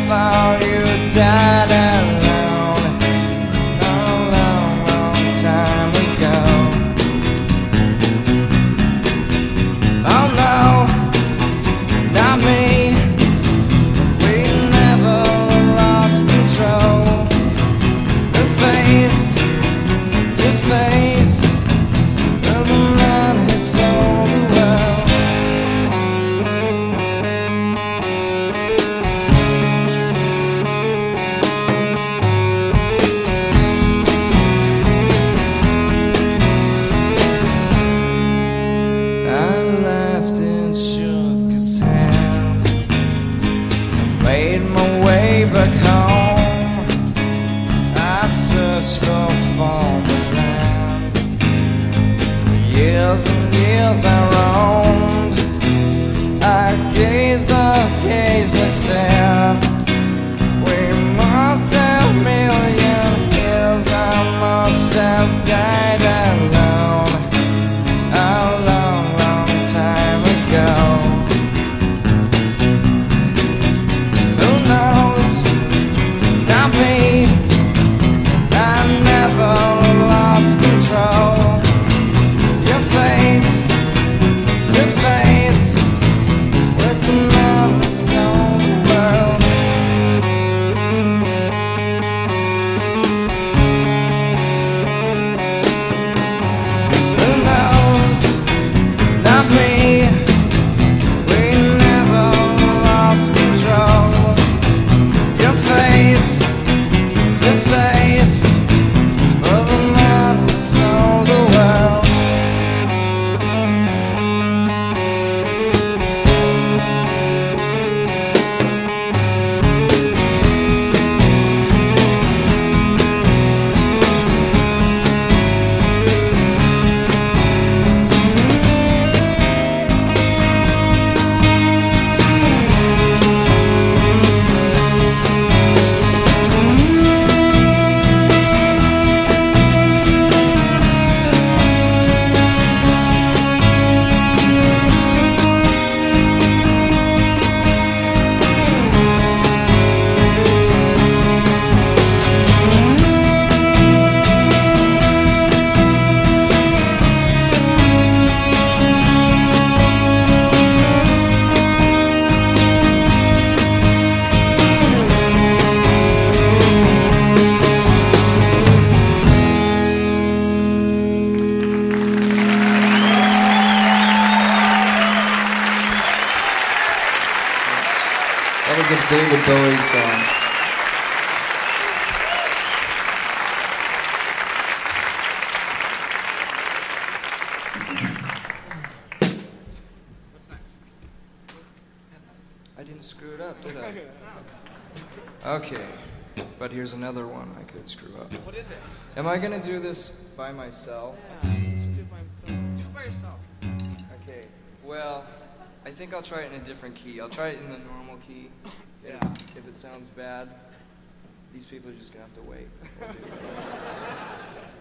thought you died alone a long, long time ago. Oh no, not me. We never lost control. The face to face of the man who sold the world. I laughed and shook his hand. I made my way back home. I searched for former land. For years and years I roamed. I gazed and stared. We must have million years. I must have died alone a long, long time ago. Who knows? Not me. I never lost control. Your face to face with the man who sold the world. Who knows? Not me. We never lost control. Your face to face with the man who sold the world. That was a David Bowie song. What's next? I didn't screw it up, did I? Okay, but here's another one I could screw up. What is it? Am I gonna do this by myself? Yeah, you should do it by himself. Do it by yourself. Okay, well, I think I'll try it in a different key. I'll try it in the normal key. Yeah. If it sounds bad, these people are just gonna have to wait.